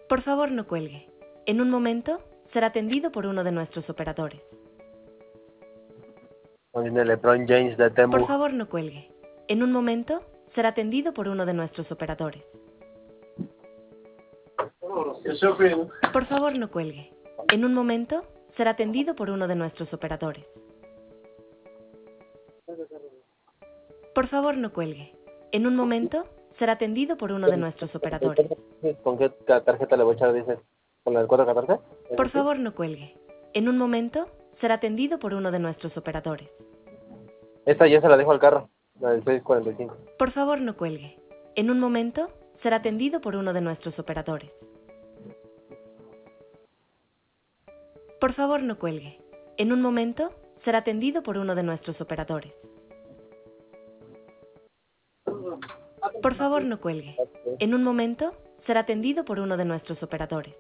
Por favor, no cuelgue. En un momento será atendido por uno de nuestros operadores. Viene LeBron James de Temu. Por favor, no cuelgue. En un momento será atendido por uno de nuestros operadores. Por favor, no cuelgue. En un momento será atendido por uno de nuestros operadores. Por favor, no cuelgue. En un momento será atendido por uno de nuestros operadores. ¿Con qué tarjeta le voy a echar, dices? ¿Con la del 414? Por favor, no cuelgue. En un momento será atendido por uno de nuestros operadores. Esta ya se la dejo al carro, la del 645. Por favor, no cuelgue. En un momento será atendido por uno de nuestros operadores. Por favor, no cuelgue. En un momento será atendido por uno de nuestros operadores. Por favor, no cuelgue. En un momento será atendido por uno de nuestros operadores.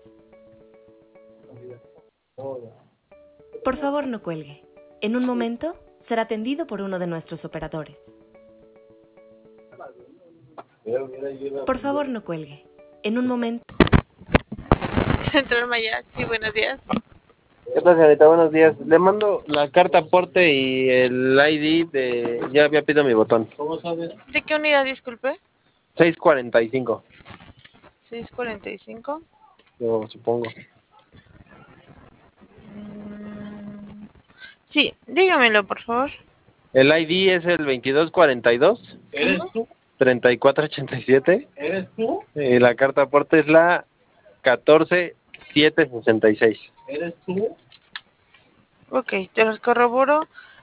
Por favor, no cuelgue. En un momento será atendido por uno de nuestros operadores. Por favor, no cuelgue. En un momento... Central Maya, sí, buenos días. ¿Qué tal, señorita? Buenos días. Le mando la carta aporte y el ID de... Ya había pedido mi botón. ¿De qué unidad, disculpe? 645, 645. yo supongo. Sí, dígamelo, por favor. El ID es el 2242. ¿Eres tú? 3487. ¿Eres tú? Y la carta aporte es la 14766. ¿Eres tú? Ok, te los corroboro.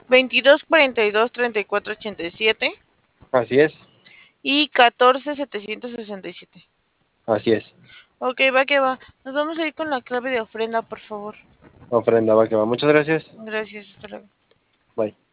2242-3487 Así es, y 14767. así es. Ok, va que va. Nos vamos a ir con la clave de ofrenda, por favor. Ofrenda, va que va. Muchas gracias. Gracias, hasta luego. Bye.